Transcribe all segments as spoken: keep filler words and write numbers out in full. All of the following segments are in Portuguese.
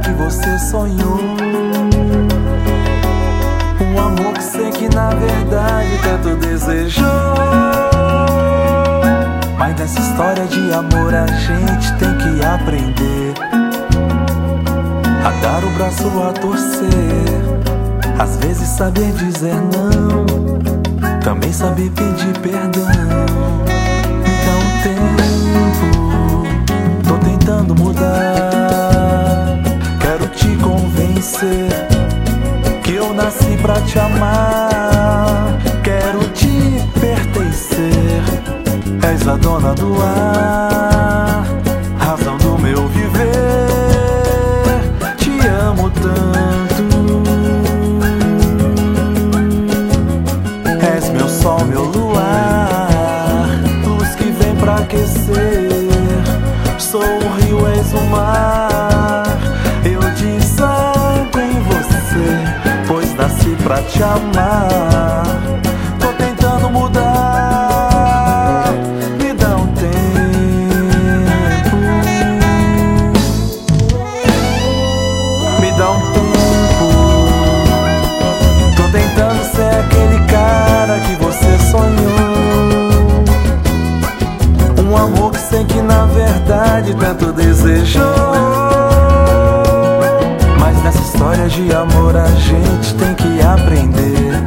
que você sonhou, um amor que sei que na verdade tanto desejou. Mas nessa história de amor a gente tem que aprender a dar o braço a torcer, às vezes saber dizer não, também saber pedir perdão. Me dá um tempo, tô tentando mudar, quero te convencer que eu nasci pra te amar, quero te pertencer. És a dona do ar, razão do meu viver. Te amo tanto, és meu sol, meu luar, luz que vem pra aquecer. Sou o rio, és o mar, eu desago em você, pois nasci pra te amar. Tô tentando mudar, me dá um tempo, me dá um tempo. Tô tentando ser aquele cara que você sonhou, um amor que sei que na verdade tanto desejou. Mas nessa história de amor a gente tem que aprender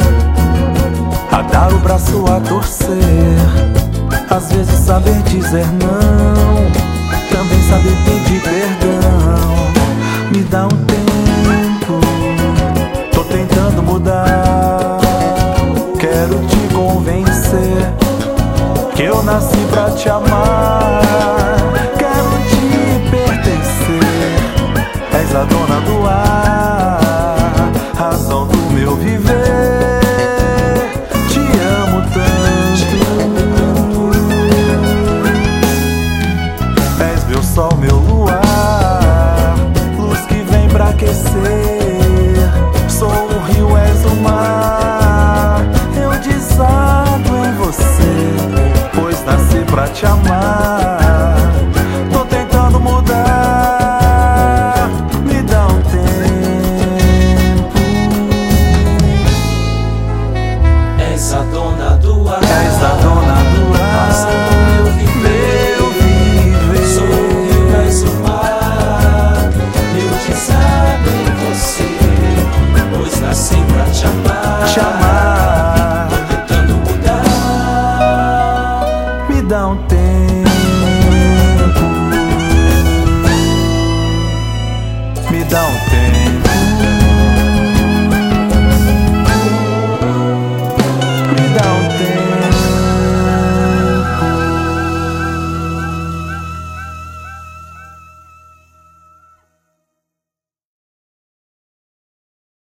a dar o braço a torcer, às vezes saber dizer não, também saber pedir perdão. Me dá um tempo, tô tentando mudar, quero te convencer que eu nasci pra te amar, quero te pertencer. És a dona do ar, razão do meu viver.